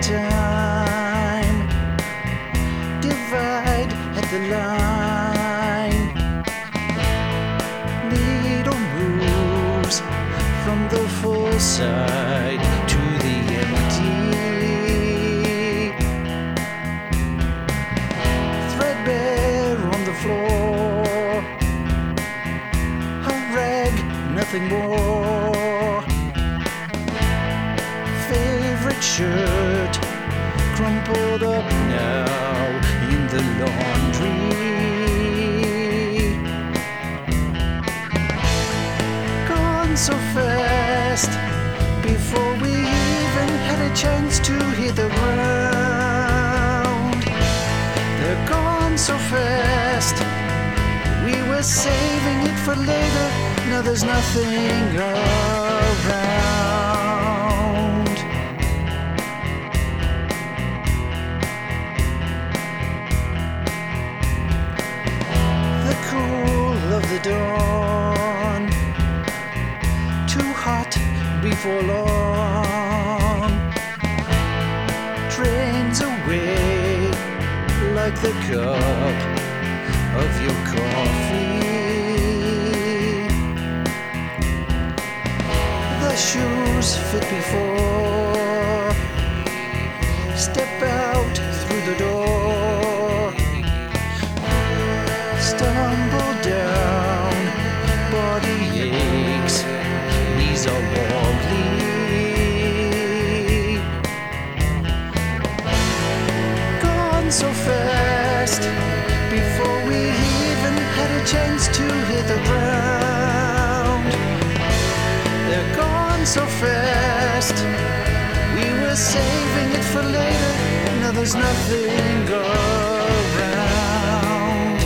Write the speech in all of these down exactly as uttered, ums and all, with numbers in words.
time. Divide at the line. Needle moves from the full side to the empty. Threadbare on the floor. A rag, nothing more. Favorite shirt crumpled up now in the laundry. Gone so fast before we even had a chance to hit the ground. They're gone so fast. We were saving it for later. Now there's nothing around. The cool of the dawn, too hot before long, drains away like the cup of your coffee. The shoes fit before. Step out through the door. Stumble down, body aches, knees are wobbly. Gone so fast before we even had a chance to hit the ground. They're gone so fast. We were saving it for later. Now there's nothing around.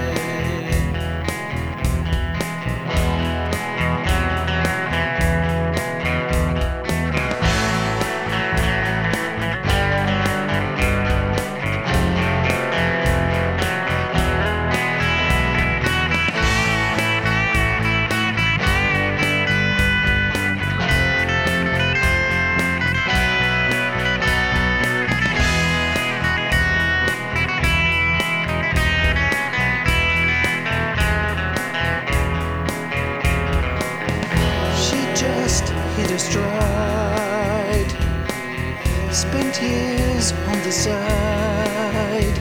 Just hit a stride. Spent years on the side.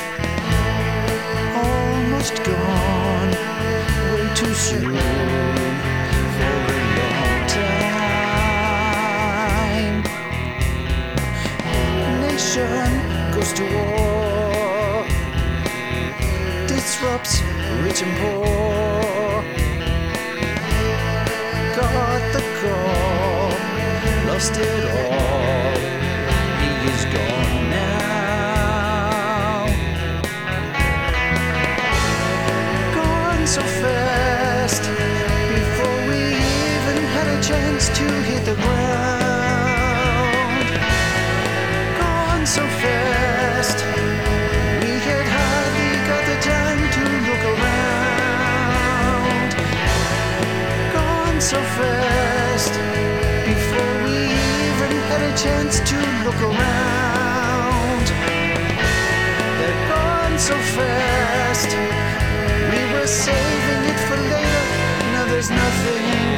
Almost gone, way too soon for a long time. Nation goes to war, disrupts rich and poor. Got the call, lost it all. He is gone now. Gone so fast before we even had a chance to hit the ground. Gone so fast, we had hardly got the time to look around. Gone so fast before we even had a chance to look around. They're gone so fast. We were saving it for later. Now there's nothing